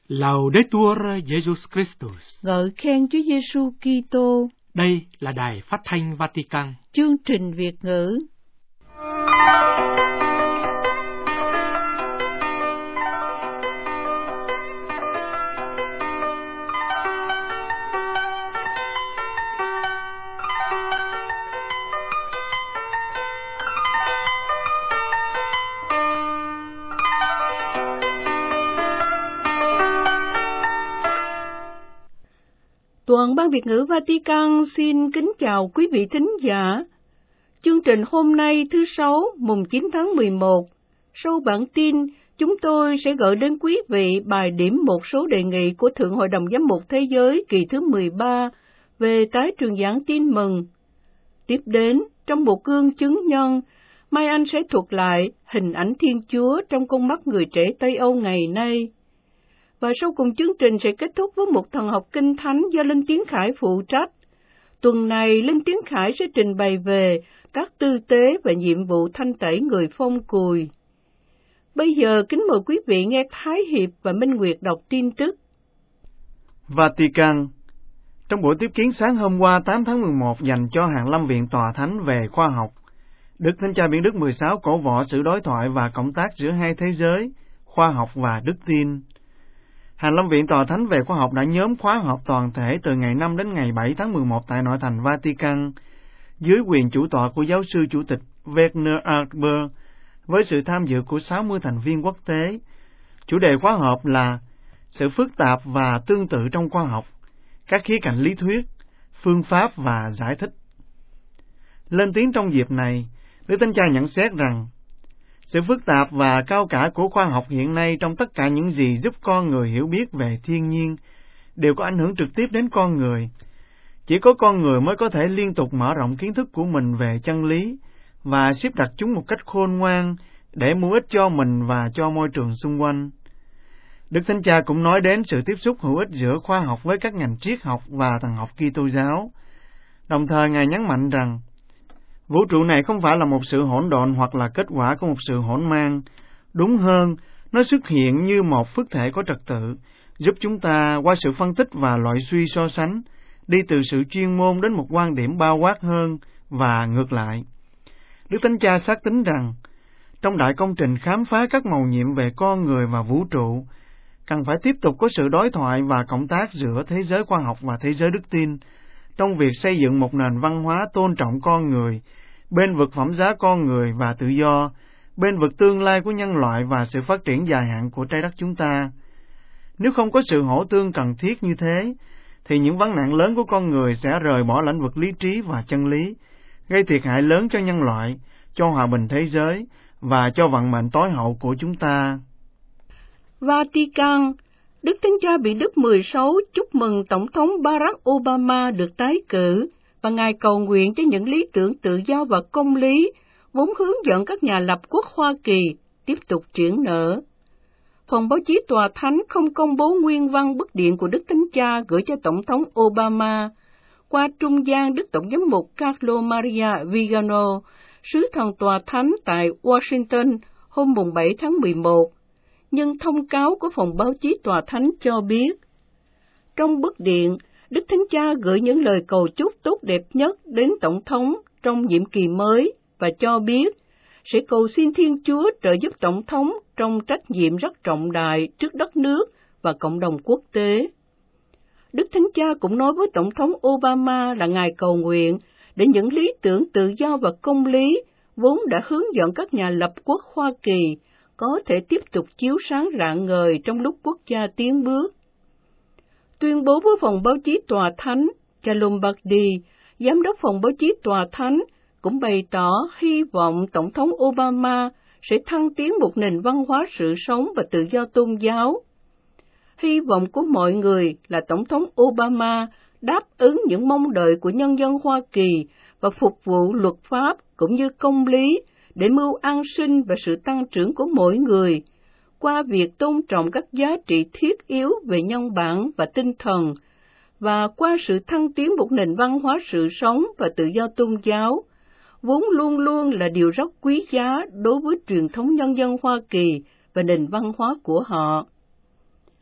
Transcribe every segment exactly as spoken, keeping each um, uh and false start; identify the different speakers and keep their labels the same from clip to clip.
Speaker 1: Laudetur Jesus Christus.
Speaker 2: Ngợi khen Chúa Giêsu Kitô.
Speaker 1: Đây là Đài Phát thanh Vatican.
Speaker 2: Chương trình Việt ngữ. Toàn ban Việt ngữ Vatican xin kính chào quý vị thính giả. Chương trình hôm nay thứ Sáu, mùng chín tháng mười một. Sau bản tin, chúng tôi sẽ gửi đến quý vị bài điểm một số đề nghị của Thượng Hội đồng Giám mục Thế giới kỳ thứ mười ba về tái truyền giảng tin mừng. Tiếp đến, trong một gương chứng nhân, Mai Anh sẽ thuật lại hình ảnh Thiên Chúa trong con mắt người trẻ Tây Âu ngày nay. Và sau cùng chương trình sẽ kết thúc với một thần học kinh thánh do Linh Tiến Khải phụ trách. Tuần này, Linh Tiến Khải sẽ trình bày về các tư tế và nhiệm vụ thanh tẩy người phong cùi. Bây giờ, kính mời quý vị nghe Thái Hiệp và Minh Nguyệt đọc tin tức.
Speaker 3: Vatican. Trong buổi tiếp kiến sáng hôm qua tám tháng mười một dành cho Hàn Lâm Viện Tòa Thánh về khoa học, Đức Thánh Cha Biển Đức mười sáu cổ võ sự đối thoại và cộng tác giữa hai thế giới, khoa học và đức tin. Hàn Lâm Viện Tòa Thánh về khoa học đã nhóm khóa họp toàn thể từ ngày năm đến ngày bảy tháng mười một tại nội thành Vatican, dưới quyền chủ tọa của giáo sư chủ tịch Werner Arber, với sự tham dự của sáu mươi thành viên quốc tế. Chủ đề khóa họp là sự phức tạp và tương tự trong khoa học, các khía cạnh lý thuyết, phương pháp và giải thích. Lên tiếng trong dịp này, Đức Thánh Cha nhận xét rằng, sự phức tạp và cao cả của khoa học hiện nay trong tất cả những gì giúp con người hiểu biết về thiên nhiên đều có ảnh hưởng trực tiếp đến con người. Chỉ có con người mới có thể liên tục mở rộng kiến thức của mình về chân lý và xếp đặt chúng một cách khôn ngoan để mua ích cho mình và cho môi trường xung quanh. Đức Thánh Cha cũng nói đến sự tiếp xúc hữu ích giữa khoa học với các ngành triết học và thần học Kitô giáo. Đồng thời, Ngài nhấn mạnh rằng, vũ trụ này không phải là một sự hỗn độn hoặc là kết quả của một sự hỗn mang. Đúng hơn, nó xuất hiện như một phức thể có trật tự, giúp chúng ta qua sự phân tích và loại suy so sánh, đi từ sự chuyên môn đến một quan điểm bao quát hơn và ngược lại. Đức Thánh Cha xác tín rằng, trong đại công trình khám phá các mầu nhiệm về con người và vũ trụ, cần phải tiếp tục có sự đối thoại và cộng tác giữa thế giới khoa học và thế giới đức tin, trong việc xây dựng một nền văn hóa tôn trọng con người, bên vực phẩm giá con người và tự do, bên vực tương lai của nhân loại và sự phát triển dài hạn của trái đất chúng ta. Nếu không có sự hỗ tương cần thiết như thế, thì những vấn nạn lớn của con người sẽ rời bỏ lĩnh vực lý trí và chân lý, gây thiệt hại lớn cho nhân loại, cho hòa bình thế giới và cho vận mệnh tối hậu của chúng ta.
Speaker 2: Vatican. Đức Thánh Cha Biển Đức mười sáu chúc mừng Tổng thống Barack Obama được tái cử và Ngài cầu nguyện cho những lý tưởng tự do và công lý vốn hướng dẫn các nhà lập quốc Hoa Kỳ tiếp tục triển nở. Phòng báo chí Tòa Thánh không công bố nguyên văn bức điện của Đức Thánh Cha gửi cho Tổng thống Obama qua trung gian Đức Tổng giám mục Carlo Maria Vigano, sứ thần Tòa Thánh tại Washington hôm bảy tháng mười một. Nhưng thông cáo của phòng báo chí Tòa Thánh cho biết, trong bức điện, Đức Thánh Cha gửi những lời cầu chúc tốt đẹp nhất đến Tổng thống trong nhiệm kỳ mới và cho biết sẽ cầu xin Thiên Chúa trợ giúp Tổng thống trong trách nhiệm rất trọng đại trước đất nước và cộng đồng quốc tế. Đức Thánh Cha cũng nói với Tổng thống Obama là Ngài cầu nguyện để những lý tưởng tự do và công lý vốn đã hướng dẫn các nhà lập quốc Hoa Kỳ có thể tiếp tục chiếu sáng rạng ngời trong lúc quốc gia tiến bước. Tuyên bố với phòng báo chí Tòa Thánh, cha Lombardi, giám đốc phòng báo chí Tòa Thánh, cũng bày tỏ hy vọng Tổng thống Obama sẽ thăng tiến một nền văn hóa sự sống và tự do tôn giáo. Hy vọng của mọi người là Tổng thống Obama đáp ứng những mong đợi của nhân dân Hoa Kỳ và phục vụ luật pháp cũng như công lý để mưu an sinh và sự tăng trưởng của mỗi người, qua việc tôn trọng các giá trị thiết yếu về nhân bản và tinh thần, và qua sự thăng tiến một nền văn hóa sự sống và tự do tôn giáo, vốn luôn luôn là điều rất quý giá đối với truyền thống nhân dân Hoa Kỳ và nền văn hóa của họ.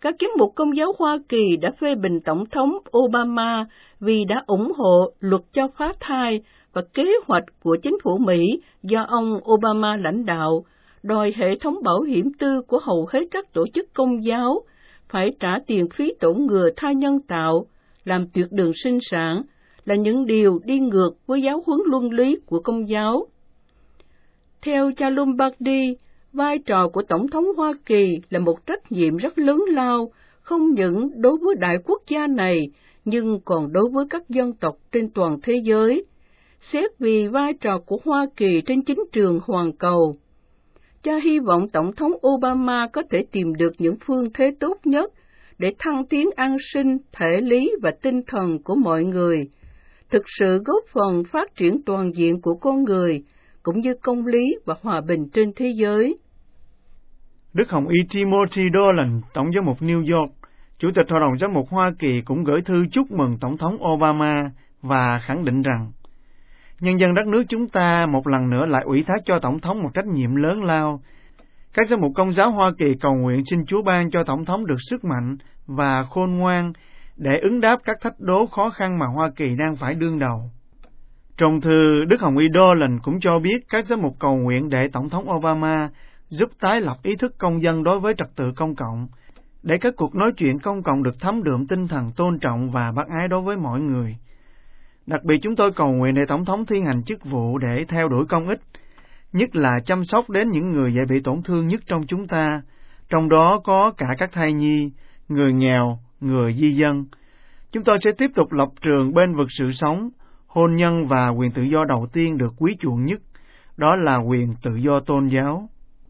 Speaker 2: Các giám mục Công giáo Hoa Kỳ đã phê bình Tổng thống Obama vì đã ủng hộ luật cho phá thai và kế hoạch của chính phủ Mỹ do ông Obama lãnh đạo, đòi hệ thống bảo hiểm tư của hầu hết các tổ chức Công giáo phải trả tiền phí tổ ngừa thai nhân tạo, làm tuyệt đường sinh sản, là những điều đi ngược với giáo huấn luân lý của Công giáo. Theo cha Lombardi, vai trò của Tổng thống Hoa Kỳ là một trách nhiệm rất lớn lao, không những đối với đại quốc gia này, nhưng còn đối với các dân tộc trên toàn thế giới, xét vì vai trò của Hoa Kỳ trên chính trường toàn cầu. Cha hy vọng Tổng thống Obama có thể tìm được những phương thế tốt nhất để thăng tiến an sinh, thể lý và tinh thần của mọi người, thực sự góp phần phát triển toàn diện của con người, cũng như công lý và hòa bình trên thế giới.
Speaker 3: Đức Hồng Y Timothy Dolan, Tổng giám mục New York, Chủ tịch Hội đồng Giám mục Hoa Kỳ cũng gửi thư chúc mừng Tổng thống Obama và khẳng định rằng nhân dân đất nước chúng ta một lần nữa lại ủy thác cho Tổng thống một trách nhiệm lớn lao. Các giám mục Công giáo Hoa Kỳ cầu nguyện xin Chúa ban cho Tổng thống được sức mạnh và khôn ngoan để ứng đáp các thách đố khó khăn mà Hoa Kỳ đang phải đương đầu. Trong thư, Đức Hồng Y Dolan cũng cho biết các giám mục cầu nguyện để Tổng thống Obama giúp tái lập ý thức công dân đối với trật tự công cộng, để các cuộc nói chuyện công cộng được thấm đượm tinh thần tôn trọng và bác ái đối với mọi người. Đặc biệt chúng tôi cầu nguyện để Tổng thống thi hành chức vụ để theo đuổi công ích, nhất là chăm sóc đến những người dễ bị tổn thương nhất trong chúng ta, trong đó có cả các thai nhi, người nghèo, người di dân. Chúng tôi sẽ tiếp tục lập trường bên vực sự sống, hôn nhân và quyền tự do đầu tiên được quý chuộng nhất, đó là quyền tự do tôn giáo.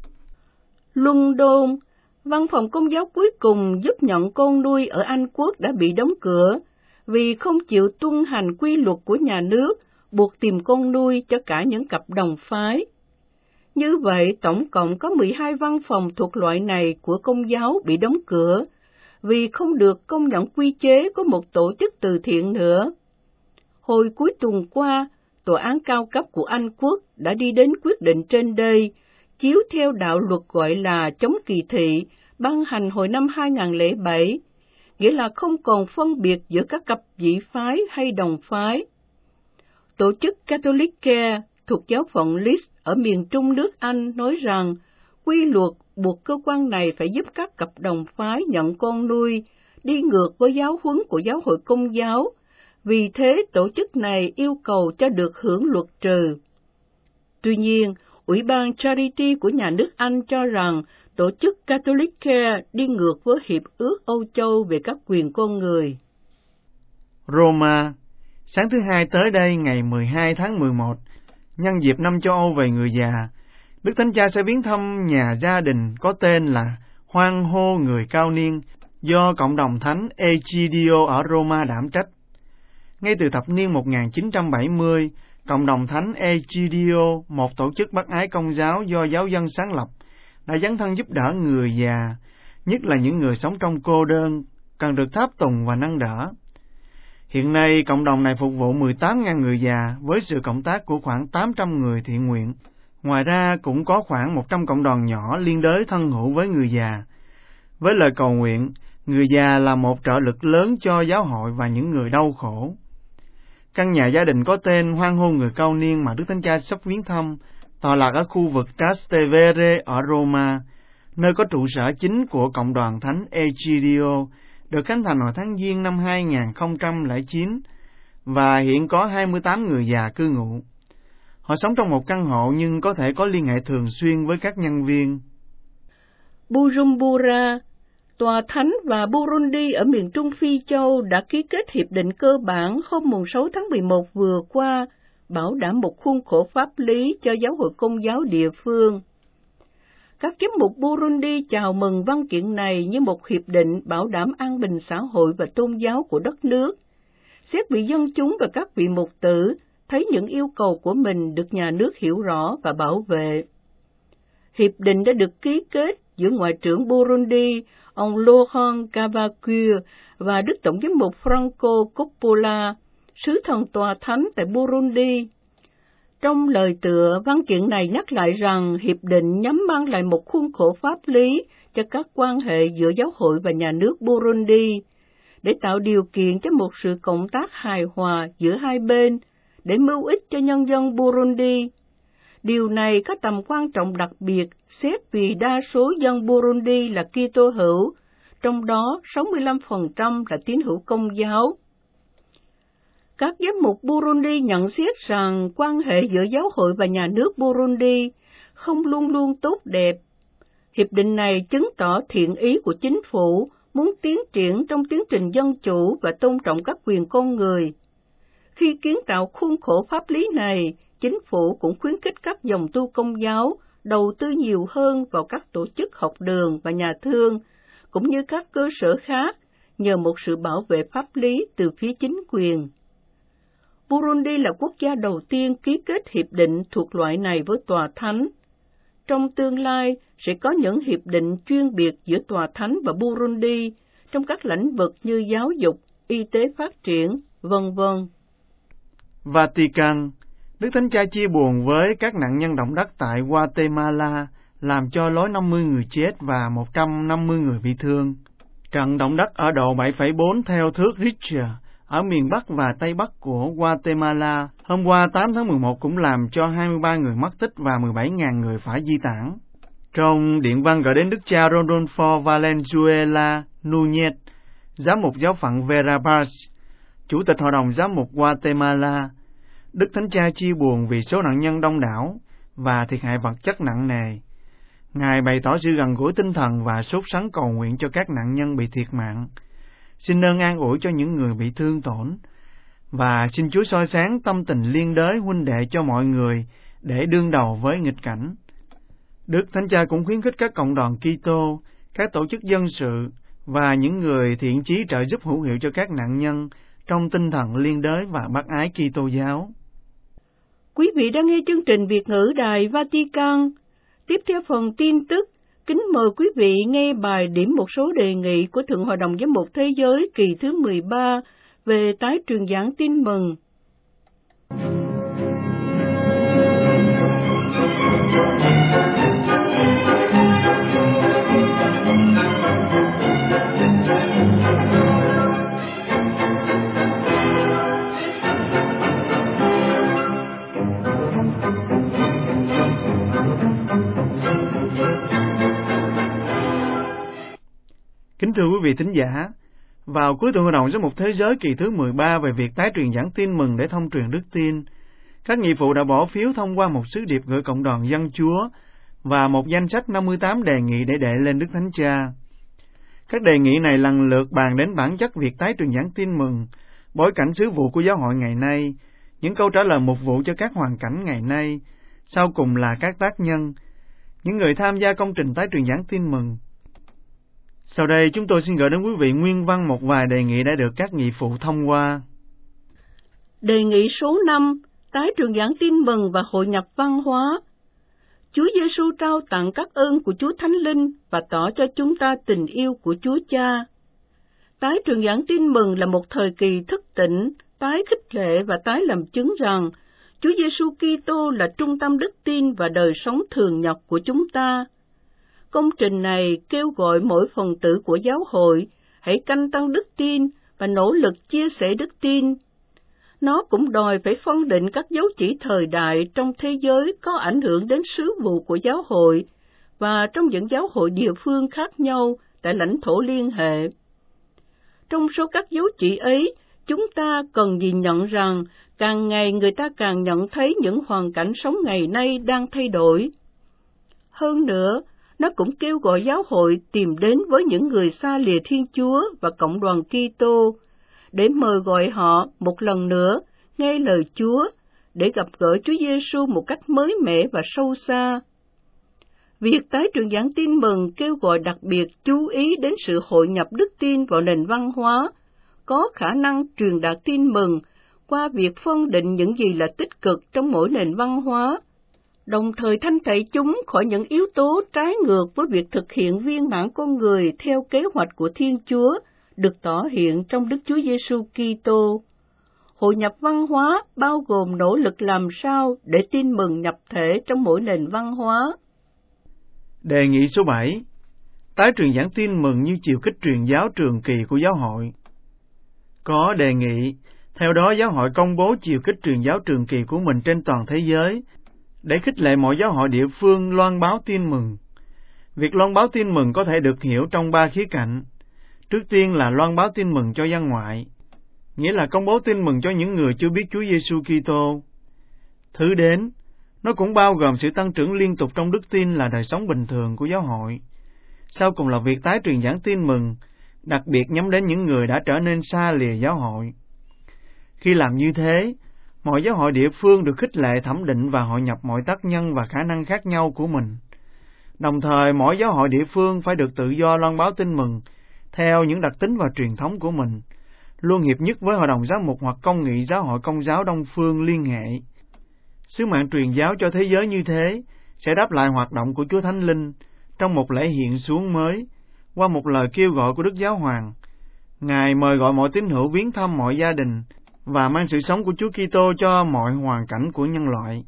Speaker 2: London, văn phòng Công giáo cuối cùng giúp nhận con nuôi ở Anh Quốc đã bị đóng cửa vì không chịu tuân hành quy luật của nhà nước, buộc tìm con nuôi cho cả những cặp đồng phái. Như vậy, tổng cộng có mười hai văn phòng thuộc loại này của Công giáo bị đóng cửa vì không được công nhận quy chế của một tổ chức từ thiện nữa. Hồi cuối tuần qua, Tòa án cao cấp của Anh Quốc đã đi đến quyết định trên đây, chiếu theo đạo luật gọi là chống kỳ thị, ban hành hồi năm hai nghìn không trăm lẻ bảy, nghĩa là không còn phân biệt giữa các cặp dị phái hay đồng phái. Tổ chức Catholic Care thuộc giáo phận Leeds ở miền trung nước Anh nói rằng quy luật buộc cơ quan này phải giúp các cặp đồng phái nhận con nuôi, đi ngược với giáo huấn của Giáo hội Công giáo, vì thế tổ chức này yêu cầu cho được hưởng luật trừ. Tuy nhiên, Ủy ban Charity của nhà nước Anh cho rằng tổ chức Catholic Care đi ngược với Hiệp ước Âu Châu về các quyền con người.
Speaker 3: Roma, sáng thứ Hai tới đây ngày mười hai tháng mười một, nhân dịp năm châu Âu về người già, Đức Thánh Cha sẽ viếng thăm nhà gia đình có tên là Hoan hô người cao niên do cộng đồng thánh Egidio ở Roma đảm trách. Ngay từ thập niên một nghìn chín trăm bảy mươi, cộng đồng thánh Egidio, một tổ chức bác ái công giáo do giáo dân sáng lập, đã dấn thân giúp đỡ người già, nhất là những người sống trong cô đơn, cần được tháp tùng và nâng đỡ. Hiện nay, cộng đồng này phục vụ mười tám nghìn người già với sự cộng tác của khoảng tám trăm người thiện nguyện. Ngoài ra, cũng có khoảng một trăm cộng đoàn nhỏ liên đới thân hữu với người già. Với lời cầu nguyện, người già là một trợ lực lớn cho giáo hội và những người đau khổ. Căn nhà gia đình có tên Hoan hô người cao niên mà Đức Thánh Cha sắp viếng thăm tọa lạc ở khu vực Trastevere ở Roma, nơi có trụ sở chính của cộng đoàn thánh Egidio, được khánh thành vào tháng Giêng năm hai nghìn không trăm lẻ chín, và hiện có hai mươi tám người già cư ngụ. Họ sống trong một căn hộ nhưng có thể có liên hệ thường xuyên với các nhân viên.
Speaker 2: Bujumbura, Tòa Thánh và Burundi ở miền Trung Phi Châu đã ký kết hiệp định cơ bản hôm sáu tháng mười một vừa qua, bảo đảm một khuôn khổ pháp lý cho giáo hội Công giáo địa phương. Các giám mục Burundi chào mừng văn kiện này như một hiệp định bảo đảm an bình xã hội và tôn giáo của đất nước. Xét vị dân chúng và các vị mục tử thấy những yêu cầu của mình được nhà nước hiểu rõ và bảo vệ. Hiệp định đã được ký kết giữa Ngoại trưởng Burundi, ông Laurent Kavakure, và Đức Tổng giám mục Franco Coppola, sứ thần Tòa Thánh tại Burundi. Trong lời tựa, văn kiện này nhắc lại rằng hiệp định nhằm mang lại một khuôn khổ pháp lý cho các quan hệ giữa giáo hội và nhà nước Burundi, để tạo điều kiện cho một sự cộng tác hài hòa giữa hai bên, để mưu ích cho nhân dân Burundi. Điều này có tầm quan trọng đặc biệt xét vì đa số dân Burundi là Kitô hữu, trong đó sáu mươi lăm phần trăm là tín hữu Công giáo. Các giám mục Burundi nhận xét rằng quan hệ giữa giáo hội và nhà nước Burundi không luôn luôn tốt đẹp. Hiệp định này chứng tỏ thiện ý của chính phủ muốn tiến triển trong tiến trình dân chủ và tôn trọng các quyền con người. Khi kiến tạo khuôn khổ pháp lý này, chính phủ cũng khuyến khích các dòng tu Công giáo đầu tư nhiều hơn vào các tổ chức học đường và nhà thương, cũng như các cơ sở khác, nhờ một sự bảo vệ pháp lý từ phía chính quyền. Burundi là quốc gia đầu tiên ký kết hiệp định thuộc loại này với Tòa Thánh. Trong tương lai, sẽ có những hiệp định chuyên biệt giữa Tòa Thánh và Burundi trong các lĩnh vực như giáo dục, y tế phát triển, vân vân.
Speaker 3: Vatican, Đức Thánh Cha chia buồn với các nạn nhân động đất tại Guatemala, làm cho lối năm mươi người chết và một trăm năm mươi người bị thương. Trận động đất ở độ bảy phẩy bốn theo thước Richter ở miền Bắc và Tây Bắc của Guatemala hôm qua tám tháng mười một cũng làm cho hai mươi ba người mất tích và mười bảy nghìn người phải di tản. Trong điện văn gửi đến Đức cha Rodolfo Valenzuela Núñez, giám mục giáo phận Verapaz, Chủ tịch Hội đồng Giám mục Guatemala, Đức Thánh Cha chia buồn vì số nạn nhân đông đảo và thiệt hại vật chất nặng nề. Ngài bày tỏ sự gần gũi tinh thần và sốt sắng cầu nguyện cho các nạn nhân bị thiệt mạng, xin ơn an ủi cho những người bị thương tổn, và xin Chúa soi sáng tâm tình liên đới huynh đệ cho mọi người để đương đầu với nghịch cảnh. Đức Thánh Cha cũng khuyến khích các cộng đoàn Kitô, các tổ chức dân sự và những người thiện chí trợ giúp hữu hiệu cho các nạn nhân trong tinh thần liên đới và bác ái Kitô giáo.
Speaker 2: Quý vị đang nghe chương trình Việt ngữ Đài Vatican. Tiếp theo phần tin tức, kính mời quý vị nghe bài điểm một số đề nghị của Thượng Hội đồng Giám mục Thế giới kỳ thứ mười ba về tái truyền giảng tin mừng.
Speaker 3: Kính thưa quý vị thính giả, vào cuối Thượng Hội đồng Giám mục Thế giới kỳ thứ mười ba về việc tái truyền giảng tin mừng để thông truyền đức tin, các nghị phụ đã bỏ phiếu thông qua một sứ điệp gửi cộng đoàn dân Chúa và một danh sách năm mươi tám đề nghị để đệ lên Đức Thánh Cha. Các đề nghị này lần lượt bàn đến bản chất việc tái truyền giảng tin mừng, bối cảnh sứ vụ của giáo hội ngày nay, những câu trả lời mục vụ cho các hoàn cảnh ngày nay, sau cùng là các tác nhân, những người tham gia công trình tái truyền giảng tin mừng. Sau đây chúng tôi xin gửi đến quý vị nguyên văn một vài đề nghị đã được các nghị phụ thông qua.
Speaker 2: Đề nghị số năm, tái truyền giảng tin mừng và hội nhập văn hóa. Chúa Giêsu trao tặng các ơn của Chúa Thánh Linh và tỏ cho chúng ta tình yêu của Chúa Cha. Tái truyền giảng tin mừng là một thời kỳ thức tỉnh, tái khích lệ và tái làm chứng rằng Chúa Giêsu Kitô là trung tâm đức tin và đời sống thường nhật của chúng ta. Công trình này kêu gọi mỗi phần tử của giáo hội hãy canh tăng đức tin và nỗ lực chia sẻ đức tin. Nó cũng đòi phải phân định các dấu chỉ thời đại trong thế giới có ảnh hưởng đến sứ vụ của giáo hội và trong những giáo hội địa phương khác nhau tại lãnh thổ liên hệ. Trong số các dấu chỉ ấy, chúng ta cần nhìn nhận rằng càng ngày người ta càng nhận thấy những hoàn cảnh sống ngày nay đang thay đổi. Hơn nữa, nó cũng kêu gọi giáo hội tìm đến với những người xa lìa Thiên Chúa và cộng đoàn Kitô để mời gọi họ một lần nữa nghe lời Chúa, để gặp gỡ Chúa Giêsu một cách mới mẻ và sâu xa. Việc tái truyền giảng tin mừng kêu gọi đặc biệt chú ý đến sự hội nhập đức tin vào nền văn hóa, có khả năng truyền đạt tin mừng qua việc phân định những gì là tích cực trong mỗi nền văn hóa, đồng thời thanh tẩy chúng khỏi những yếu tố trái ngược với việc thực hiện viên mãn con người theo kế hoạch của Thiên Chúa được tỏ hiện trong Đức Chúa Giêsu Kitô. Hội nhập văn hóa bao gồm nỗ lực làm sao để tin mừng nhập thể trong mỗi nền văn hóa.
Speaker 3: Đề nghị số bảy. Tái truyền giảng tin mừng như chiều kích truyền giáo trường kỳ của giáo hội. Có đề nghị, theo đó giáo hội công bố chiều kích truyền giáo trường kỳ của mình trên toàn thế giới, để khích lệ mọi giáo hội địa phương loan báo tin mừng. Việc loan báo tin mừng có thể được hiểu trong ba khía cạnh. Trước tiên là loan báo tin mừng cho dân ngoại, nghĩa là công bố tin mừng cho những người chưa biết Chúa Giêsu Kitô. Thứ đến, nó cũng bao gồm sự tăng trưởng liên tục trong đức tin là đời sống bình thường của giáo hội. Sau cùng là việc tái truyền giảng tin mừng, đặc biệt nhắm đến những người đã trở nên xa lìa giáo hội. Khi làm như thế, mọi giáo hội địa phương được khích lệ thẩm định và hội nhập mọi tác nhân và khả năng khác nhau của mình. Đồng thời, mỗi giáo hội địa phương phải được tự do loan báo tin mừng theo những đặc tính và truyền thống của mình, luôn hiệp nhất với Hội đồng Giám mục hoặc Công nghị Giáo hội Công giáo Đông phương liên hệ. Sứ mạng truyền giáo cho thế giới như thế sẽ đáp lại hoạt động của Chúa Thánh Linh trong một lễ hiện xuống mới, qua một lời kêu gọi của Đức Giáo Hoàng. Ngài mời gọi mọi tín hữu viếng thăm mọi gia đình và mang sự sống của Chúa Kitô cho mọi hoàn cảnh của nhân loại.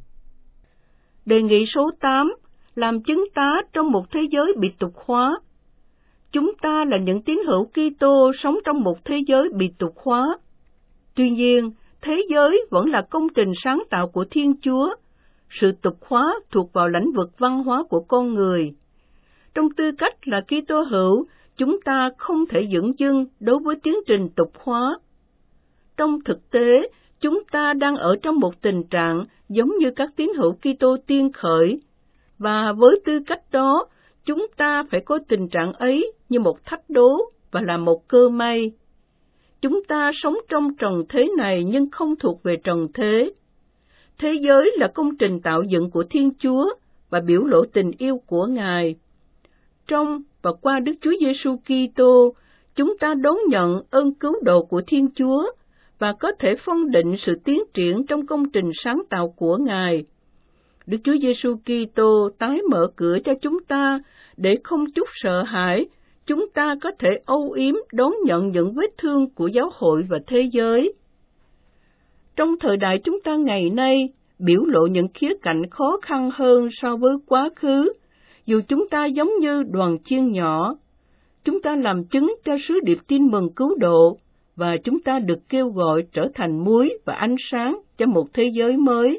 Speaker 2: Đề nghị số tám. Làm chứng tá trong một thế giới bị tục hóa. Chúng ta là những tín hữu Kitô sống trong một thế giới bị tục hóa. Tuy nhiên, thế giới vẫn là công trình sáng tạo của Thiên Chúa. Sự tục hóa thuộc vào lĩnh vực văn hóa của con người. Trong tư cách là Kitô hữu, chúng ta không thể dửng dưng đối với tiến trình tục hóa. Trong thực tế, chúng ta đang ở trong một tình trạng giống như các tín hữu Kitô tiên khởi, và với tư cách đó, chúng ta phải coi tình trạng ấy như một thách đố và là một cơ may. Chúng ta sống trong trần thế này nhưng không thuộc về trần thế. Thế giới là công trình tạo dựng của Thiên Chúa và biểu lộ tình yêu của Ngài. Trong và qua Đức Chúa Giêsu Kitô, chúng ta đón nhận ơn cứu độ của Thiên Chúa và có thể phân định sự tiến triển trong công trình sáng tạo của Ngài. Đức Chúa Giêsu Kitô tái mở cửa cho chúng ta để không chút sợ hãi, chúng ta có thể âu yếm đón nhận những vết thương của giáo hội và thế giới. Trong thời đại chúng ta ngày nay, biểu lộ những khía cạnh khó khăn hơn so với quá khứ, dù chúng ta giống như đoàn chiên nhỏ. Chúng ta làm chứng cho sứ điệp tin mừng cứu độ, và chúng ta được kêu gọi trở thành muối và ánh sáng cho một thế giới mới.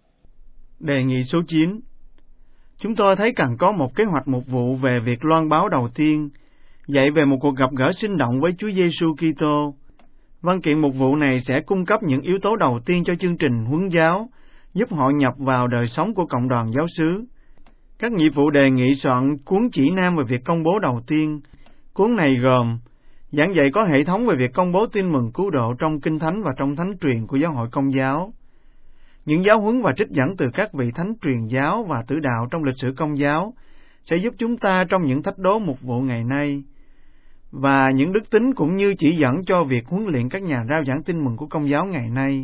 Speaker 3: Đề nghị số chín. Chúng tôi thấy cần có một kế hoạch mục vụ về việc loan báo đầu tiên, dạy về một cuộc gặp gỡ sinh động với Chúa Giêsu Kitô. Văn kiện mục vụ này sẽ cung cấp những yếu tố đầu tiên cho chương trình huấn giáo, giúp hội nhập vào đời sống của cộng đoàn giáo xứ. Các nhiệm vụ đề nghị soạn cuốn chỉ nam về việc công bố đầu tiên. Cuốn này gồm giảng dạy có hệ thống về việc công bố tin mừng cứu độ trong Kinh Thánh và trong Thánh truyền của giáo hội Công giáo, những giáo huấn và trích dẫn từ các vị thánh truyền giáo và tử đạo trong lịch sử Công giáo sẽ giúp chúng ta trong những thách đố mục vụ ngày nay, và những đức tính cũng như chỉ dẫn cho việc huấn luyện các nhà rao giảng tin mừng của Công giáo ngày nay.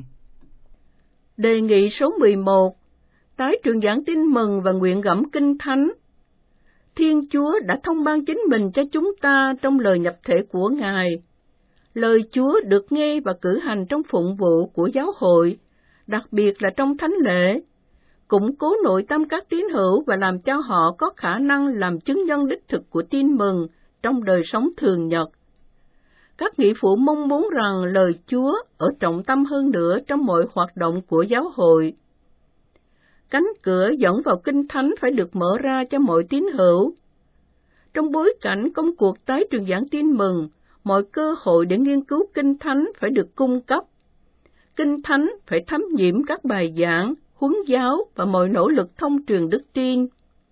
Speaker 2: Đề nghị số mười một. Tái truyền giảng tin mừng và nguyện gẫm Kinh Thánh. Thiên Chúa đã thông ban chính mình cho chúng ta trong lời nhập thể của Ngài. Lời Chúa được nghe và cử hành trong phụng vụ của giáo hội, đặc biệt là trong thánh lễ, củng cố nội tâm các tín hữu và làm cho họ có khả năng làm chứng nhân đích thực của tin mừng trong đời sống thường nhật. Các nghị phụ mong muốn rằng lời Chúa ở trọng tâm hơn nữa trong mọi hoạt động của giáo hội. Cánh cửa dẫn vào Kinh Thánh phải được mở ra cho mọi tín hữu. Trong bối cảnh công cuộc tái truyền giảng tin mừng, mọi cơ hội để nghiên cứu Kinh Thánh phải được cung cấp. Kinh Thánh phải thấm nhiễm các bài giảng, huấn giáo và mọi nỗ lực thông truyền đức tin.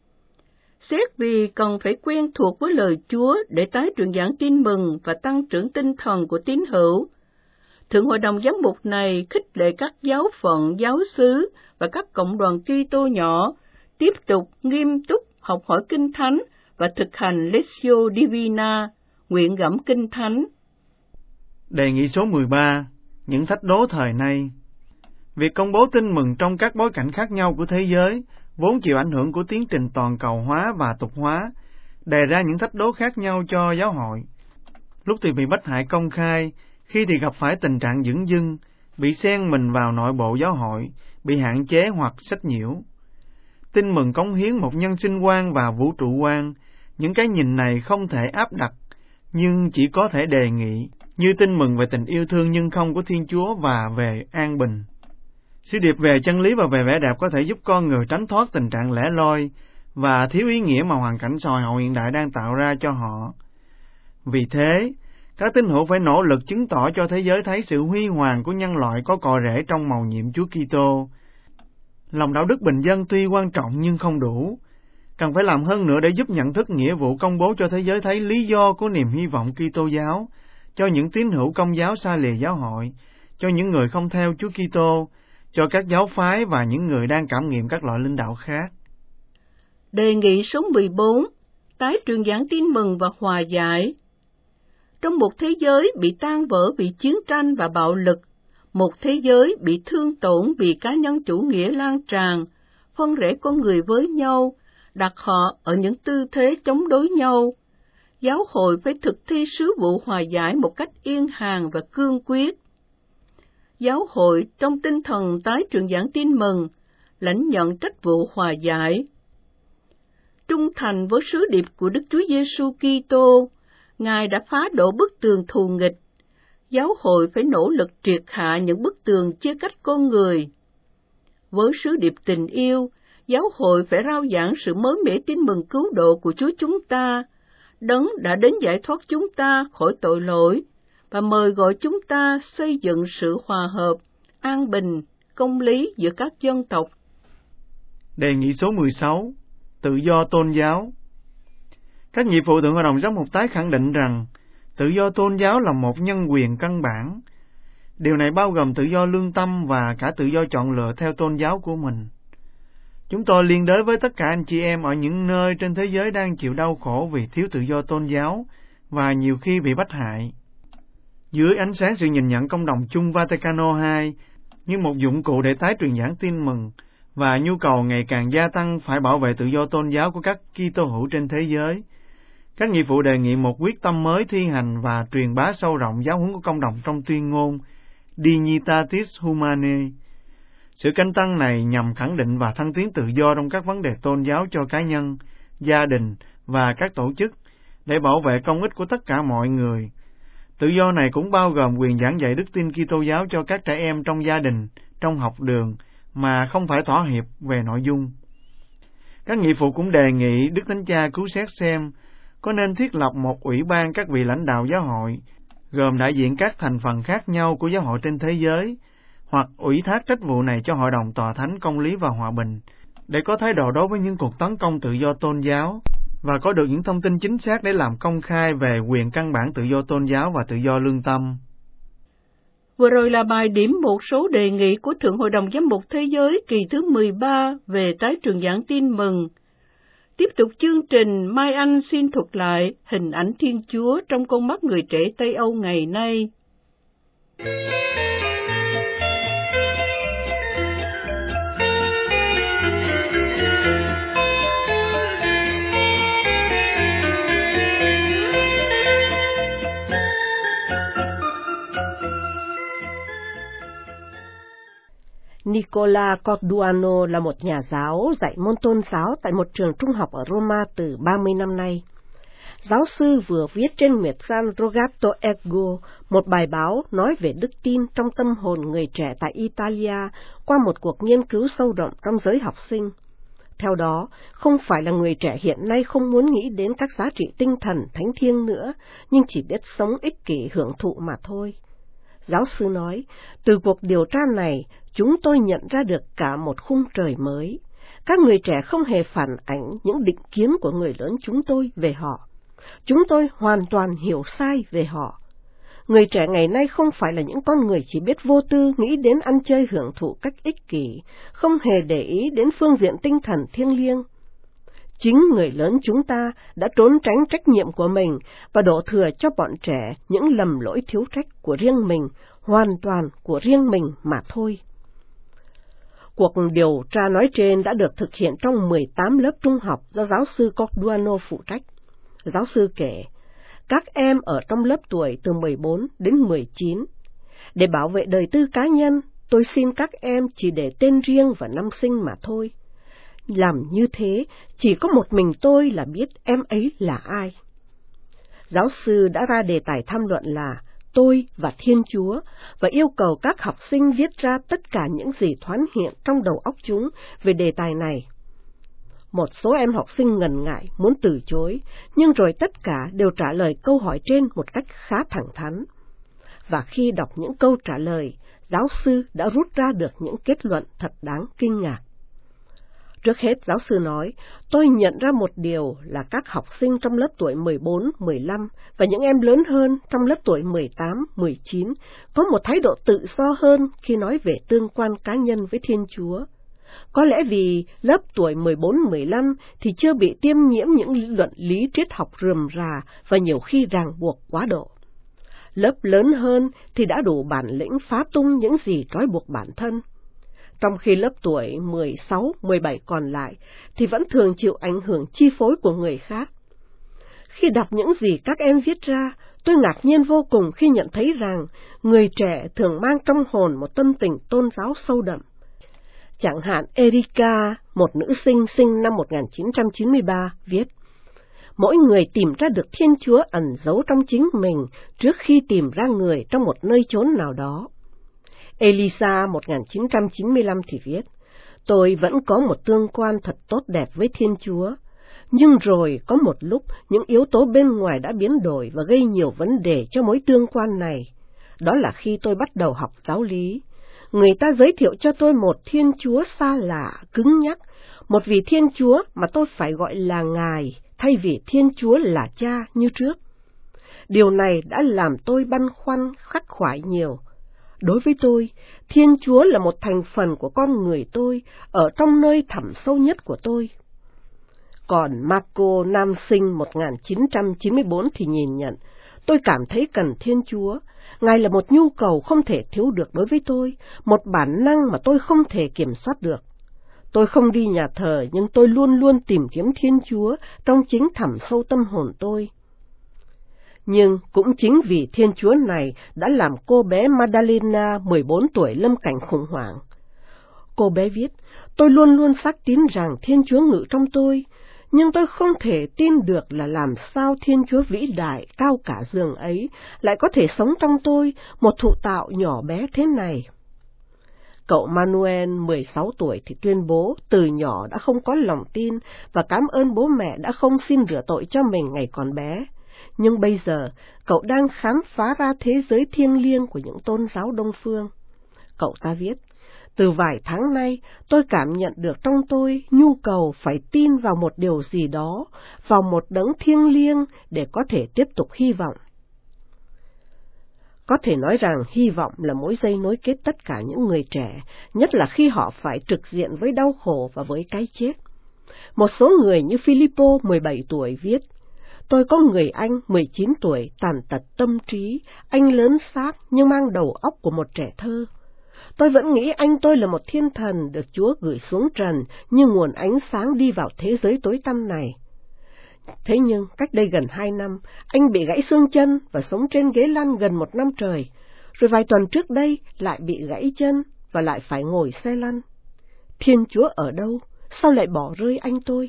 Speaker 2: Xét vì cần phải quen thuộc với lời Chúa để tái truyền giảng tin mừng và tăng trưởng tinh thần của tín hữu, Thượng Hội đồng Giám mục này khích lệ các giáo phận, giáo xứ và các cộng đoàn Kitô nhỏ tiếp tục nghiêm túc học hỏi Kinh Thánh và thực hành Lectio Divina, nguyện gẫm Kinh Thánh.
Speaker 3: Đề nghị số mười ba. Những thách đố thời nay. Việc công bố tin mừng trong các bối cảnh khác nhau của thế giới vốn chịu ảnh hưởng của tiến trình toàn cầu hóa và tục hóa, đề ra những thách đố khác nhau cho giáo hội. Lúc thì bị bách hại công khai, khi thì gặp phải tình trạng dửng dưng, bị xen mình vào nội bộ giáo hội, bị hạn chế hoặc sách nhiễu. Tin mừng cống hiến một nhân sinh quan và vũ trụ quan, những cái nhìn này không thể áp đặt, nhưng chỉ có thể đề nghị, như tin mừng về tình yêu thương nhưng không của Thiên Chúa và về an bình. Sứ điệp về chân lý và về vẻ đẹp có thể giúp con người tránh thoát tình trạng lẻ loi và thiếu ý nghĩa mà hoàn cảnh xã hội hiện đại đang tạo ra cho họ. Vì thế, các tín hữu phải nỗ lực chứng tỏ cho thế giới thấy sự huy hoàng của nhân loại có cội rễ trong mầu nhiệm Chúa Kitô. Lòng đạo đức bình dân tuy quan trọng nhưng không đủ, cần phải làm hơn nữa để giúp nhận thức nghĩa vụ công bố cho thế giới thấy lý do của niềm hy vọng Kitô giáo, cho những tín hữu Công giáo xa lìa giáo hội, cho những người không theo Chúa Kitô, cho các giáo phái và những người đang cảm nghiệm các loại linh đạo khác.
Speaker 2: Đề nghị số mười bốn, tái truyền giảng tin mừng và hòa giải. Trong một thế giới bị tan vỡ vì chiến tranh và bạo lực, một thế giới bị thương tổn vì cá nhân chủ nghĩa lan tràn, phân rẽ con người với nhau, đặt họ ở những tư thế chống đối nhau, giáo hội phải thực thi sứ vụ hòa giải một cách yên hàng và cương quyết. Giáo hội trong tinh thần tái truyền giảng tin mừng, lãnh nhận trách vụ hòa giải. Trung thành với sứ điệp của Đức Chúa Giêsu Kitô, Ngài đã phá đổ bức tường thù nghịch. Giáo hội phải nỗ lực triệt hạ những bức tường chia cách con người. Với sứ điệp tình yêu, giáo hội phải rao giảng sự mới mẻ tin mừng cứu độ của Chúa chúng ta, Đấng đã đến giải thoát chúng ta khỏi tội lỗi, và mời gọi chúng ta xây dựng sự hòa hợp, an bình, công lý giữa các dân tộc.
Speaker 3: Đề nghị số mười sáu, tự do tôn giáo. Các nhị phụ thượng Hội đồng Giám mục tái khẳng định rằng tự do tôn giáo là một nhân quyền căn bản. Điều này bao gồm tự do lương tâm và cả tự do chọn lựa theo tôn giáo của mình. Chúng tôi liên đới với tất cả anh chị em ở những nơi trên thế giới đang chịu đau khổ vì thiếu tự do tôn giáo và nhiều khi bị bách hại. Dưới ánh sáng sự nhìn nhận công đồng chung Vaticano hai như một dụng cụ để tái truyền giảng tin mừng và nhu cầu ngày càng gia tăng phải bảo vệ tự do tôn giáo của các Kitô hữu trên thế giới, các nhị phụ đề nghị một quyết tâm mới thi hành và truyền bá sâu rộng giáo huấn của công đồng trong tuyên ngôn Dignitatis Humanae. Sự canh tăng này nhằm khẳng định và thăng tiến tự do trong các vấn đề tôn giáo cho cá nhân, gia đình và các tổ chức để bảo vệ công ích của tất cả mọi người. Tự do này cũng bao gồm quyền giảng dạy đức tin Kitô giáo cho các trẻ em trong gia đình, trong học đường, mà không phải thỏa hiệp về nội dung. Các nghị phụ cũng đề nghị Đức Thánh Cha cứu xét xem có nên thiết lập một ủy ban các vị lãnh đạo giáo hội, gồm đại diện các thành phần khác nhau của giáo hội trên thế giới, hoặc ủy thác trách vụ này cho Hội đồng Tòa Thánh Công lý và Hòa bình, để có thái độ đối với những cuộc tấn công tự do tôn giáo, và có được những thông tin chính xác để làm công khai về quyền căn bản tự do tôn giáo và tự do lương tâm.
Speaker 2: Vừa rồi là bài điểm một số đề nghị của Thượng Hội đồng Giám mục Thế giới kỳ thứ mười ba về tái truyền giảng tin mừng. Tiếp tục chương trình, Mai Anh xin thuật lại hình ảnh Thiên Chúa trong con mắt người trẻ Tây Âu ngày nay.
Speaker 4: Nicola Corduano là một nhà giáo dạy môn tôn giáo tại một trường trung học ở Roma từ ba mươi năm nay. Giáo sư vừa viết trên nguyệt san Rogato Ego một bài báo nói về đức tin trong tâm hồn người trẻ tại Italia qua một cuộc nghiên cứu sâu rộng trong giới học sinh. Theo đó, không phải là người trẻ hiện nay không muốn nghĩ đến các giá trị tinh thần thánh thiêng nữa, nhưng chỉ biết sống ích kỷ hưởng thụ mà thôi. Giáo sư nói, từ cuộc điều tra này, chúng tôi nhận ra được cả một khung trời mới. Các người trẻ không hề phản ánh những định kiến của người lớn chúng tôi về họ. Chúng tôi hoàn toàn hiểu sai về họ. Người trẻ ngày nay không phải là những con người chỉ biết vô tư nghĩ đến ăn chơi hưởng thụ cách ích kỷ, không hề để ý đến phương diện tinh thần thiêng liêng. Chính người lớn chúng ta đã trốn tránh trách nhiệm của mình và đổ thừa cho bọn trẻ những lầm lỗi thiếu trách của riêng mình, hoàn toàn của riêng mình mà thôi. Cuộc điều tra nói trên đã được thực hiện trong mười tám lớp trung học do giáo sư Corduano phụ trách. Giáo sư kể, các em ở trong lớp tuổi từ mười bốn đến mười chín. Để bảo vệ đời tư cá nhân, tôi xin các em chỉ để tên riêng và năm sinh mà thôi. Làm như thế, chỉ có một mình tôi là biết em ấy là ai. Giáo sư đã ra đề tài tham luận là Tôi và Thiên Chúa, và yêu cầu các học sinh viết ra tất cả những gì thoáng hiện trong đầu óc chúng về đề tài này. Một số em học sinh ngần ngại muốn từ chối, nhưng rồi tất cả đều trả lời câu hỏi trên một cách khá thẳng thắn. Và khi đọc những câu trả lời, giáo sư đã rút ra được những kết luận thật đáng kinh ngạc. Trước hết, giáo sư nói, tôi nhận ra một điều là các học sinh trong lớp tuổi mười bốn, mười lăm và những em lớn hơn trong lớp tuổi mười tám, mười chín có một thái độ tự do hơn khi nói về tương quan cá nhân với Thiên Chúa. Có lẽ vì lớp tuổi mười bốn, mười lăm thì chưa bị tiêm nhiễm những luận lý triết học rườm rà và nhiều khi ràng buộc quá độ. Lớp lớn hơn thì đã đủ bản lĩnh phá tung những gì trói buộc bản thân. Trong khi lớp tuổi mười sáu, mười bảy còn lại thì vẫn thường chịu ảnh hưởng chi phối của người khác. Khi đọc những gì các em viết ra, tôi ngạc nhiên vô cùng khi nhận thấy rằng người trẻ thường mang trong hồn một tâm tình tôn giáo sâu đậm. Chẳng hạn Erika, một nữ sinh sinh năm một nghìn chín trăm chín mươi ba, viết, mỗi người tìm ra được Thiên Chúa ẩn giấu trong chính mình trước khi tìm ra người trong một nơi chốn nào đó. Elisa, một nghìn chín trăm chín mươi lăm thì viết, tôi vẫn có một tương quan thật tốt đẹp với Thiên Chúa, nhưng rồi có một lúc những yếu tố bên ngoài đã biến đổi và gây nhiều vấn đề cho mối tương quan này. Đó là khi tôi bắt đầu học giáo lý. Người ta giới thiệu cho tôi một Thiên Chúa xa lạ, cứng nhắc, một vị Thiên Chúa mà tôi phải gọi là Ngài, thay vì Thiên Chúa là Cha như trước. Điều này đã làm tôi băn khoăn khắc khoải nhiều. Đối với tôi, Thiên Chúa là một thành phần của con người tôi, ở trong nơi thẳm sâu nhất của tôi. Còn Marco nam sinh một nghìn chín trăm chín mươi tư thì nhìn nhận, tôi cảm thấy cần Thiên Chúa. Ngài là một nhu cầu không thể thiếu được đối với tôi, một bản năng mà tôi không thể kiểm soát được. Tôi không đi nhà thờ, nhưng tôi luôn luôn tìm kiếm Thiên Chúa trong chính thẳm sâu tâm hồn tôi. Nhưng cũng chính vì Thiên Chúa này đã làm cô bé Madalena mười bốn tuổi lâm cảnh khủng hoảng. Cô bé viết, tôi luôn luôn xác tín rằng Thiên Chúa ngự trong tôi, nhưng tôi không thể tin được là làm sao Thiên Chúa vĩ đại, cao cả giường ấy, lại có thể sống trong tôi, một thụ tạo nhỏ bé thế này. Cậu Manuel, mười sáu tuổi, thì tuyên bố từ nhỏ đã không có lòng tin và cảm ơn bố mẹ đã không xin rửa tội cho mình ngày còn bé. Nhưng bây giờ, cậu đang khám phá ra thế giới thiêng liêng của những tôn giáo Đông Phương. Cậu ta viết, từ vài tháng nay, tôi cảm nhận được trong tôi nhu cầu phải tin vào một điều gì đó, vào một đấng thiêng liêng để có thể tiếp tục hy vọng. Có thể nói rằng hy vọng là mối dây nối kết tất cả những người trẻ, nhất là khi họ phải trực diện với đau khổ và với cái chết. Một số người như Filippo, mười bảy tuổi, viết, tôi có người anh mười chín tuổi, tàn tật tâm trí, anh lớn xác nhưng mang đầu óc của một trẻ thơ. Tôi vẫn nghĩ anh tôi là một thiên thần được Chúa gửi xuống trần như nguồn ánh sáng đi vào thế giới tối tăm này. Thế nhưng, cách đây gần hai năm, anh bị gãy xương chân và sống trên ghế lăn gần một năm trời, rồi vài tuần trước đây lại bị gãy chân và lại phải ngồi xe lăn. Thiên Chúa ở đâu? Sao lại bỏ rơi anh tôi?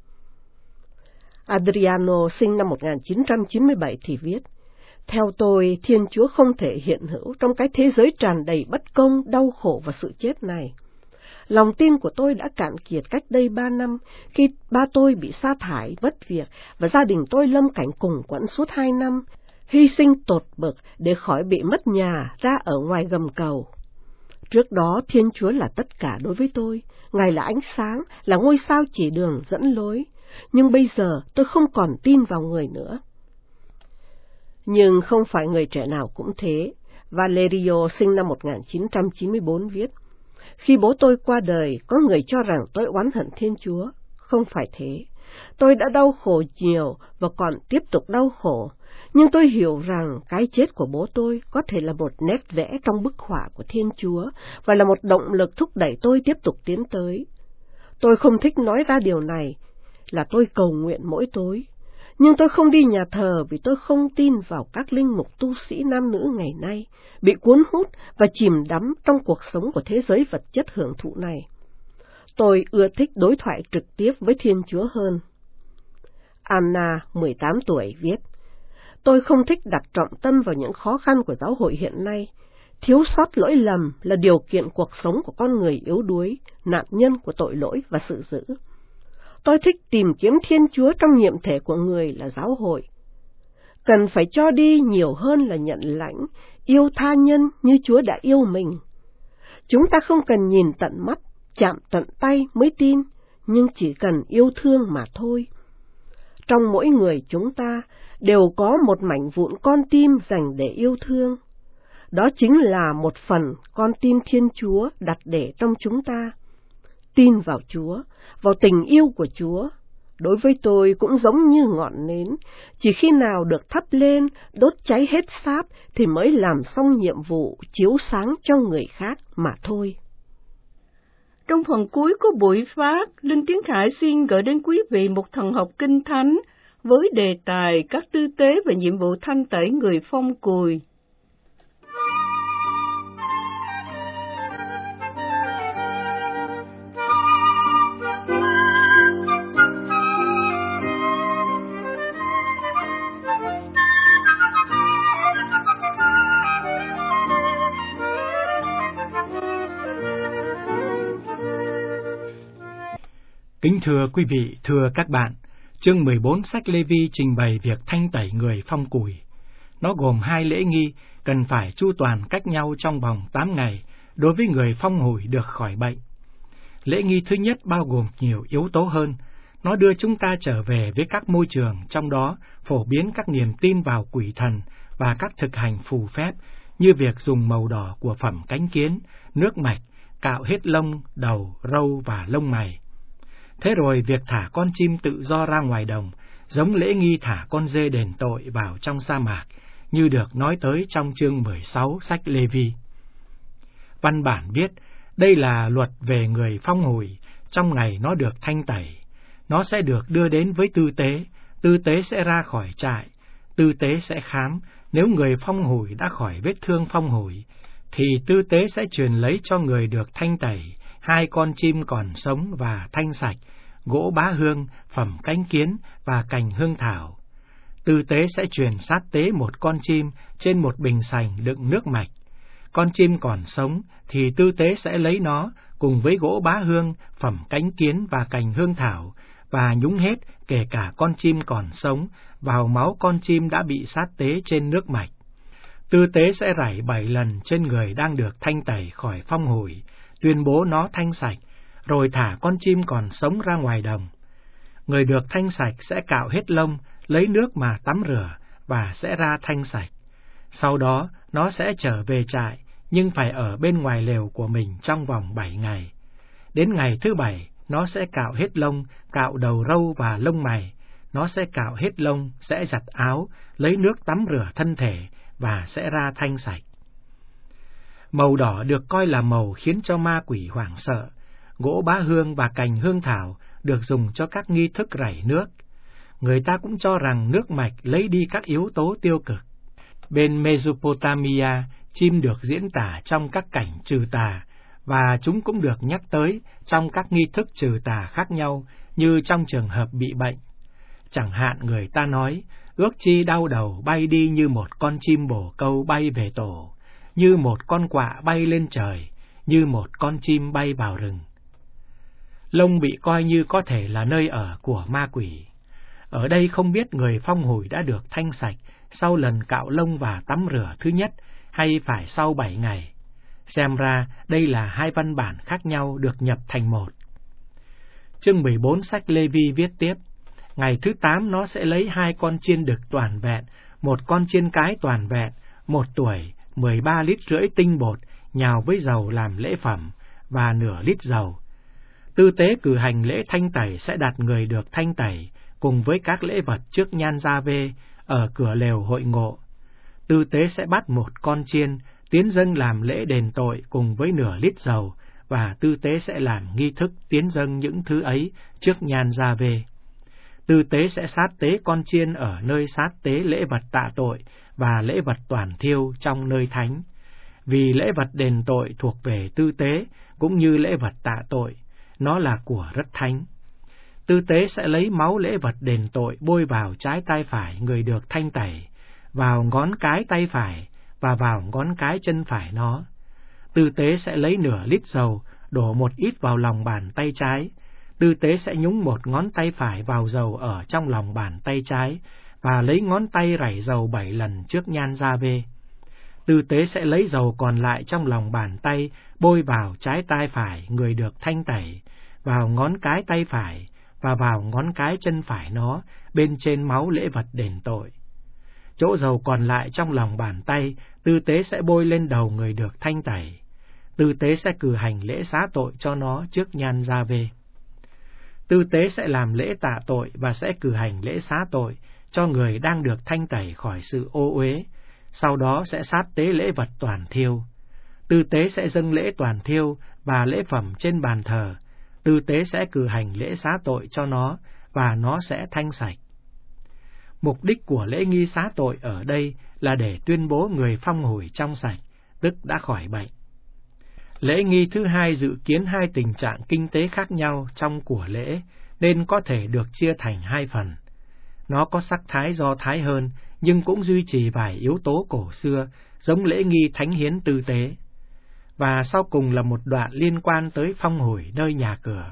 Speaker 4: Adriano, sinh năm một nghìn chín trăm chín mươi bảy thì viết, theo tôi, Thiên Chúa không thể hiện hữu trong cái thế giới tràn đầy bất công, đau khổ và sự chết này. Lòng tin của tôi đã cạn kiệt cách đây ba năm, khi ba tôi bị sa thải, mất việc, và gia đình tôi lâm cảnh cùng quẫn suốt hai năm, hy sinh tột bực để khỏi bị mất nhà ra ở ngoài gầm cầu. Trước đó, Thiên Chúa là tất cả đối với tôi, Ngài là ánh sáng, là ngôi sao chỉ đường dẫn lối, nhưng bây giờ tôi không còn tin vào người nữa. Nhưng không phải người trẻ nào cũng thế. Valerio, sinh năm một nghìn chín trăm chín mươi tư, viết, khi bố tôi qua đời, có người cho rằng tôi oán hận Thiên Chúa. Không phải thế. Tôi đã đau khổ nhiều và còn tiếp tục đau khổ, nhưng tôi hiểu rằng cái chết của bố tôi có thể là một nét vẽ trong bức họa của Thiên Chúa và là một động lực thúc đẩy tôi tiếp tục tiến tới. Tôi không thích nói ra điều này, là tôi cầu nguyện mỗi tối, Nhưng tôi không đi nhà thờ vì tôi không tin vào các linh mục tu sĩ nam nữ ngày nay, bị cuốn hút và chìm đắm trong cuộc sống của thế giới vật chất hưởng thụ này. Tôi ưa thích đối thoại trực tiếp với Thiên Chúa hơn. Anna, mười tám tuổi, viết: Tôi không thích đặt trọng tâm vào những khó khăn của giáo hội hiện nay. Thiếu sót lỗi lầm là điều kiện cuộc sống của con người yếu đuối, nạn nhân của tội lỗi và sự dữ. Tôi thích tìm kiếm Thiên Chúa trong nhiệm thể của người là giáo hội. Cần phải cho đi nhiều hơn là nhận lãnh, yêu tha nhân như Chúa đã yêu mình. Chúng ta không cần nhìn tận mắt, chạm tận tay mới tin, nhưng chỉ cần yêu thương mà thôi. Trong mỗi người chúng ta đều có một mảnh vụn con tim dành để yêu thương. Đó chính là một phần con tim Thiên Chúa đặt để trong chúng ta. Tin vào Chúa, vào tình yêu của Chúa, đối với tôi cũng giống như ngọn nến, chỉ khi nào được thắp lên, đốt cháy hết sáp thì mới làm xong nhiệm vụ chiếu sáng cho người khác mà thôi.
Speaker 2: Trong phần cuối của buổi phát, Linh Tiến Khải xin gửi đến quý vị một thần học kinh thánh với đề tài các tư tế và nhiệm vụ thanh tẩy người phong cùi.
Speaker 1: Kính thưa quý vị, thưa các bạn, chương mười bốn sách Lê-vi trình bày việc thanh tẩy người phong cùi. Nó gồm hai lễ nghi cần phải chu toàn cách nhau trong vòng tám ngày đối với người phong hủi được khỏi bệnh. Lễ nghi thứ nhất bao gồm nhiều yếu tố hơn. Nó đưa chúng ta trở về với các môi trường, trong đó phổ biến các niềm tin vào quỷ thần và các thực hành phù phép như việc dùng màu đỏ của phẩm cánh kiến, nước mạch, cạo hết lông, đầu, râu và lông mày. Thế rồi việc thả con chim tự do ra ngoài đồng, giống lễ nghi thả con dê đền tội vào trong sa mạc, như được nói tới trong chương mười sáu sách Lê-vi. Văn bản viết, đây là luật về người phong hủi, trong ngày nó được thanh tẩy. Nó sẽ được đưa đến với tư tế, tư tế sẽ ra khỏi trại, tư tế sẽ khám, nếu người phong hủi đã khỏi vết thương phong hủi, thì tư tế sẽ truyền lấy cho người được thanh tẩy hai con chim còn sống và thanh sạch, gỗ bá hương, phẩm cánh kiến và cành hương thảo. Tư tế sẽ truyền sát tế một con chim trên một bình sành đựng nước mạch. Con chim còn sống thì tư tế sẽ lấy nó cùng với gỗ bá hương, phẩm cánh kiến và cành hương thảo và nhúng hết kể cả con chim còn sống vào máu con chim đã bị sát tế trên nước mạch. Tư tế sẽ rải bảy lần trên người đang được thanh tẩy khỏi phong hủi, tuyên bố nó thanh sạch, rồi thả con chim còn sống ra ngoài đồng. Người được thanh sạch sẽ cạo hết lông, lấy nước mà tắm rửa và sẽ ra thanh sạch. Sau đó nó sẽ trở về trại, nhưng phải ở bên ngoài lều của mình trong vòng bảy ngày. Đến ngày thứ bảy, nó sẽ cạo hết lông, cạo đầu râu và lông mày. Nó sẽ cạo hết lông, sẽ giặt áo, lấy nước tắm rửa thân thể và sẽ ra thanh sạch. Màu đỏ được coi là màu khiến cho ma quỷ hoảng sợ. Gỗ bá hương và cành hương thảo được dùng cho các nghi thức rảy nước. Người ta cũng cho rằng nước mạch lấy đi các yếu tố tiêu cực. Bên Mesopotamia, chim được diễn tả trong các cảnh trừ tà, và chúng cũng được nhắc tới trong các nghi thức trừ tà khác nhau, như trong trường hợp bị bệnh. Chẳng hạn người ta nói, ước chi đau đầu bay đi như một con chim bồ câu bay về tổ, như một con quạ bay lên trời, như một con chim bay vào rừng. Lông bị coi như có thể là nơi ở của ma quỷ. Ở đây không biết người phong hủi đã được thanh sạch sau lần cạo lông và tắm rửa thứ nhất, hay phải sau bảy ngày. Xem ra đây là hai văn bản khác nhau được nhập thành một. Chương mười bốn sách Lê-vi viết tiếp, ngày thứ tám nó sẽ lấy hai con chiên đực toàn vẹn, một con chiên cái toàn vẹn, một tuổi, mười ba lít rưỡi tinh bột, nhào với dầu làm lễ phẩm, và nửa lít dầu. Tư tế cử hành lễ thanh tẩy sẽ đặt người được thanh tẩy, cùng với các lễ vật trước nhan gia vê, ở cửa lều hội ngộ. Tư tế sẽ bắt một con chiên, tiến dâng làm lễ đền tội cùng với nửa lít dầu, và tư tế sẽ làm nghi thức tiến dâng những thứ ấy trước nhan gia vê. Tư tế sẽ sát tế con chiên ở nơi sát tế lễ vật tạ tội và lễ vật toàn thiêu trong nơi thánh. Vì lễ vật đền tội thuộc về tư tế cũng như lễ vật tạ tội, nó là của rất thánh. Tư tế sẽ lấy máu lễ vật đền tội bôi vào trái tay phải người được thanh tẩy, vào ngón cái tay phải và vào ngón cái chân phải nó. Tư tế sẽ lấy nửa lít dầu đổ một ít vào lòng bàn tay trái. Tư tế sẽ nhúng một ngón tay phải vào dầu ở trong lòng bàn tay trái và lấy ngón tay rảy dầu bảy lần trước nhan Gia-vê. Tư tế sẽ lấy dầu còn lại trong lòng bàn tay bôi vào trái tay phải người được thanh tẩy, vào ngón cái tay phải và vào ngón cái chân phải nó bên trên máu lễ vật đền tội. Chỗ dầu còn lại trong lòng bàn tay, tư tế sẽ bôi lên đầu người được thanh tẩy. Tư tế sẽ cử hành lễ xá tội cho nó trước nhan Gia-vê. Tư tế sẽ làm lễ tạ tội và sẽ cử hành lễ xá tội cho người đang được thanh tẩy khỏi sự ô uế, sau đó sẽ sát tế lễ vật toàn thiêu. Tư tế sẽ dâng lễ toàn thiêu và lễ phẩm trên bàn thờ. Tư tế sẽ cử hành lễ xá tội cho nó và nó sẽ thanh sạch. Mục đích của lễ nghi xá tội ở đây là để tuyên bố người phong hủi trong sạch, tức đã khỏi bệnh. Lễ nghi thứ hai dự kiến hai tình trạng kinh tế khác nhau trong của lễ, nên có thể được chia thành hai phần. Nó có sắc thái do thái hơn, nhưng cũng duy trì vài yếu tố cổ xưa, giống lễ nghi thánh hiến tư tế. Và sau cùng là một đoạn liên quan tới phong hủi nơi nhà cửa.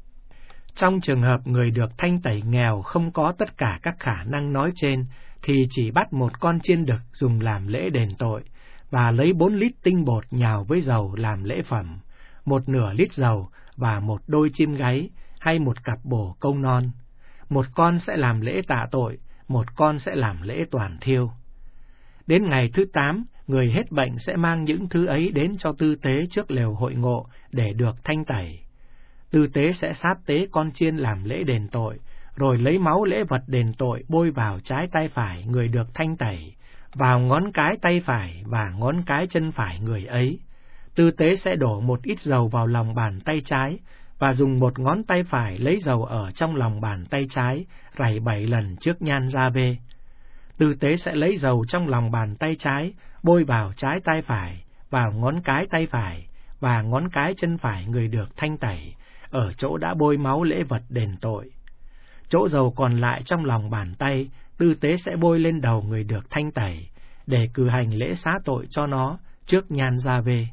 Speaker 1: Trong trường hợp người được thanh tẩy nghèo không có tất cả các khả năng nói trên, thì chỉ bắt một con chiên đực dùng làm lễ đền tội, và lấy bốn lít tinh bột nhào với dầu làm lễ phẩm, một nửa lít dầu và một đôi chim gáy hay một cặp bồ câu non. Một con sẽ làm lễ tạ tội, một con sẽ làm lễ toàn thiêu. Đến ngày thứ tám, người hết bệnh sẽ mang những thứ ấy đến cho tư tế trước lều hội ngộ để được thanh tẩy. Tư tế sẽ sát tế con chiên làm lễ đền tội, rồi lấy máu lễ vật đền tội bôi vào trái tay phải người được thanh tẩy, vào ngón cái tay phải và ngón cái chân phải người ấy. Tư tế sẽ đổ một ít dầu vào lòng bàn tay trái, và dùng một ngón tay phải lấy dầu ở trong lòng bàn tay trái, rảy bảy lần trước nhan Gia-vê. Tư tế sẽ lấy dầu trong lòng bàn tay trái, bôi vào trái tay phải, vào ngón cái tay phải, và ngón cái chân phải người được thanh tẩy, ở chỗ đã bôi máu lễ vật đền tội. Chỗ dầu còn lại trong lòng bàn tay, tư tế sẽ bôi lên đầu người được thanh tẩy, để cử hành lễ xá tội cho nó trước nhan Gia-vê.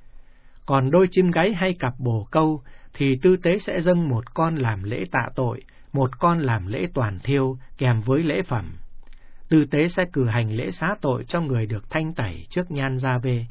Speaker 1: Còn đôi chim gáy hay cặp bồ câu, thì tư tế sẽ dâng một con làm lễ tạ tội, một con làm lễ toàn thiêu kèm với lễ phẩm. Tư tế sẽ cử hành lễ xá tội cho người được thanh tẩy trước nhan Gia-vê.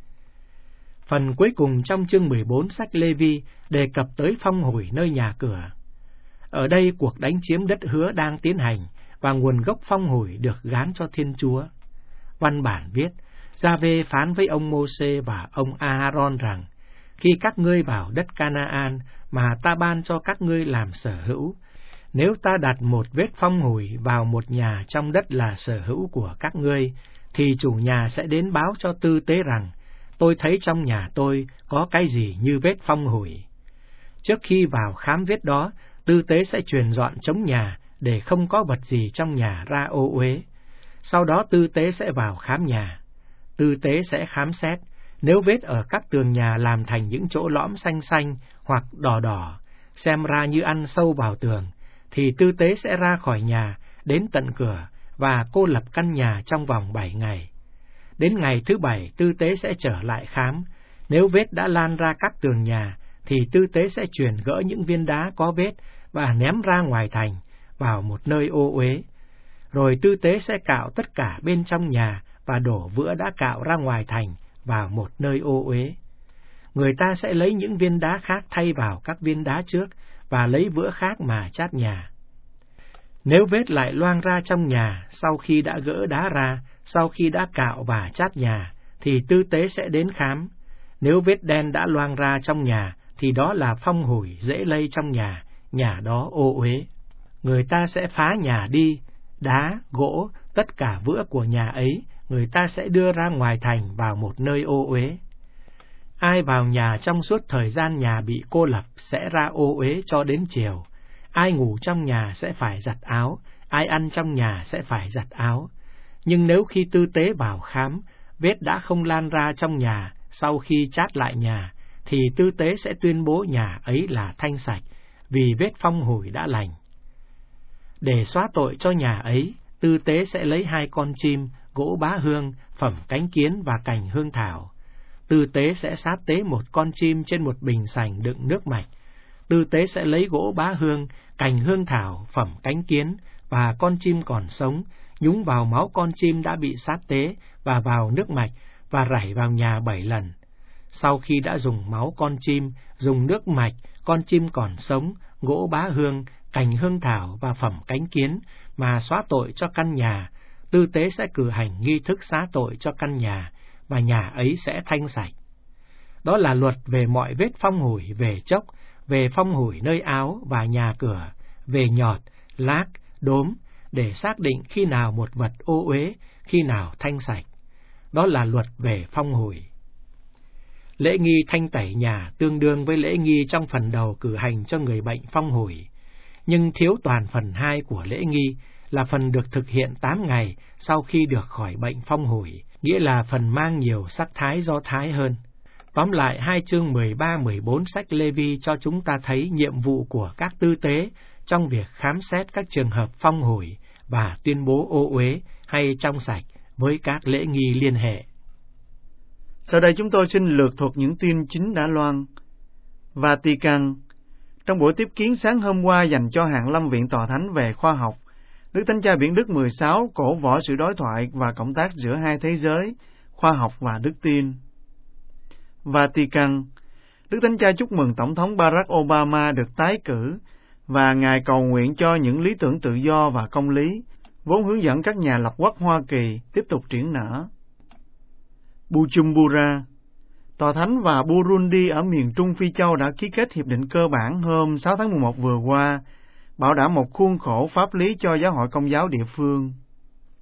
Speaker 1: Phần cuối cùng trong chương mười bốn sách Lê-vi đề cập tới phong hủi nơi nhà cửa. Ở đây cuộc đánh chiếm đất hứa đang tiến hành, và nguồn gốc phong hủi được gán cho Thiên Chúa. Văn bản viết, Gia-vê phán với ông Mô-sê và ông A-ha-ron rằng, khi các ngươi vào đất Ca-na-an mà ta ban cho các ngươi làm sở hữu, nếu ta đặt một vết phong hủi vào một nhà trong đất là sở hữu của các ngươi, thì chủ nhà sẽ đến báo cho tư tế rằng, tôi thấy trong nhà tôi có cái gì như vết phong hủi. Trước khi vào khám vết đó, tư tế sẽ truyền dọn trống nhà để không có vật gì trong nhà ra ô uế. Sau đó tư tế sẽ vào khám nhà. Tư tế sẽ khám xét, nếu vết ở các tường nhà làm thành những chỗ lõm xanh xanh hoặc đỏ đỏ, xem ra như ăn sâu vào tường, thì tư tế sẽ ra khỏi nhà, đến tận cửa, và cô lập căn nhà trong vòng bảy ngày. Đến ngày thứ bảy, tư tế sẽ trở lại khám. Nếu vết đã lan ra các tường nhà, thì tư tế sẽ chuyển gỡ những viên đá có vết và ném ra ngoài thành, vào một nơi ô uế. Rồi tư tế sẽ cạo tất cả bên trong nhà và đổ vữa đã cạo ra ngoài thành, vào một nơi ô uế. Người ta sẽ lấy những viên đá khác thay vào các viên đá trước, và lấy vữa khác mà chát nhà. Nếu vết lại loang ra trong nhà sau khi đã gỡ đá ra, sau khi đã cạo và chát nhà, thì tư tế sẽ đến khám. Nếu vết đen đã loang ra trong nhà, thì đó là phong hủi dễ lây trong nhà, nhà đó ô uế. Người ta sẽ phá nhà đi, đá, gỗ, tất cả vữa của nhà ấy, người ta sẽ đưa ra ngoài thành vào một nơi ô uế. Ai vào nhà trong suốt thời gian nhà bị cô lập sẽ ra ô uế cho đến chiều. ai ngủ trong nhà sẽ phải giặt áo, ai ăn trong nhà sẽ phải giặt áo. Nhưng nếu khi tư tế vào khám, vết đã không lan ra trong nhà sau khi chát lại nhà, thì tư tế sẽ tuyên bố nhà ấy là thanh sạch, vì vết phong hủi đã lành. Để xóa tội cho nhà ấy, tư tế sẽ lấy hai con chim, gỗ bá hương, phẩm cánh kiến và cành hương thảo. Tư tế sẽ sát tế một con chim trên một bình sành đựng nước mạch. Tư tế sẽ lấy gỗ bá hương, cành hương thảo, phẩm cánh kiến và con chim còn sống, nhúng vào máu con chim đã bị sát tế và vào nước mạch và rải vào nhà bảy lần. Sau khi đã dùng máu con chim, dùng nước mạch, con chim còn sống, gỗ bá hương, cành hương thảo và phẩm cánh kiến mà xóa tội cho căn nhà, tư tế sẽ cử hành nghi thức xá tội cho căn nhà, và nhà ấy sẽ thanh sạch. Đó là luật về mọi vết phong hủi về chốc, về phong hủi nơi áo và nhà cửa, về nhọt, lác, đốm, để xác định khi nào một vật ô uế, khi nào thanh sạch. Đó là luật về phong hủi. Lễ nghi thanh tẩy nhà tương đương với lễ nghi trong phần đầu cử hành cho người bệnh phong hủi, nhưng thiếu toàn phần hai của lễ nghi là phần được thực hiện tám ngày sau khi được khỏi bệnh phong hủi, nghĩa là phần mang nhiều sắc thái Do Thái hơn. Tóm lại, hai chương mười ba mười bốn sách Lê-vi cho chúng ta thấy nhiệm vụ của các tư tế trong việc khám xét các trường hợp phong hủi và tuyên bố ô uế hay trong sạch với các lễ nghi liên hệ.
Speaker 3: Sau đây chúng tôi xin lược thuật những tin chính đã loan. Vatican. Trong buổi tiếp kiến sáng hôm qua dành cho Hàn Lâm Viện Tòa Thánh về khoa học, Đức Thánh Cha Biển Đức mười sáu cổ võ sự đối thoại và cộng tác giữa hai thế giới, khoa học và đức tin. Vatican. Đức Thánh Cha chúc mừng Tổng thống Barack Obama được tái cử, và Ngài cầu nguyện cho những lý tưởng tự do và công lý, vốn hướng dẫn các nhà lập quốc Hoa Kỳ tiếp tục triển nở. Bujumbura. Tòa Thánh và Burundi ở miền Trung Phi Châu đã ký kết hiệp định cơ bản hôm sáu tháng mười một vừa qua, bảo đảm một khuôn khổ pháp lý cho giáo hội Công giáo địa phương.